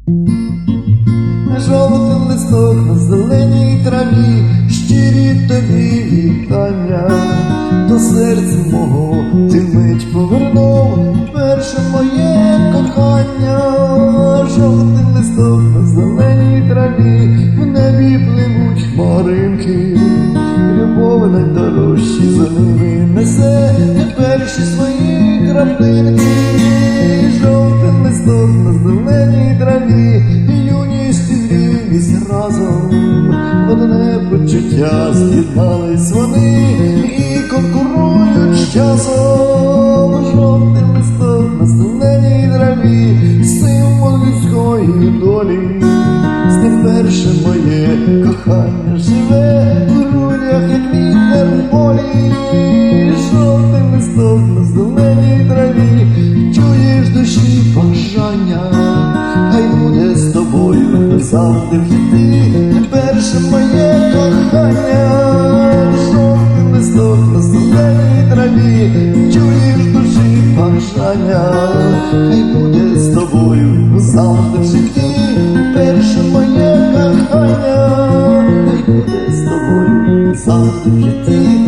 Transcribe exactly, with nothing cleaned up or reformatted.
Жовтий листок на зеленій траві, щирі тобі вітання. До серця мого ти мить повернув перше моє кохання. Жовтий листок на зеленій траві, в небі пливуть хмаринки. Любов найдорожчі за ними несе перші свої краплинки. Жовтий листок на зеленій траві, юність і зрілість разом, в одне почуття з'єднались вони і конкурують з часом. Жовтий листок на зеленій траві, символ людської долі. З ним перше моє кохання живе в грудях, як вітер в полі. Жовтий листок на зеленій траві, чуєш душі бажання, хай буде з тобою завжди в житті перше моє кохання. Жовтий листок на зеленій траві, чуєш душі бажання, хай буде з тобою завжди в житті перше моє кохання, хай буде з тобою завжди в житті.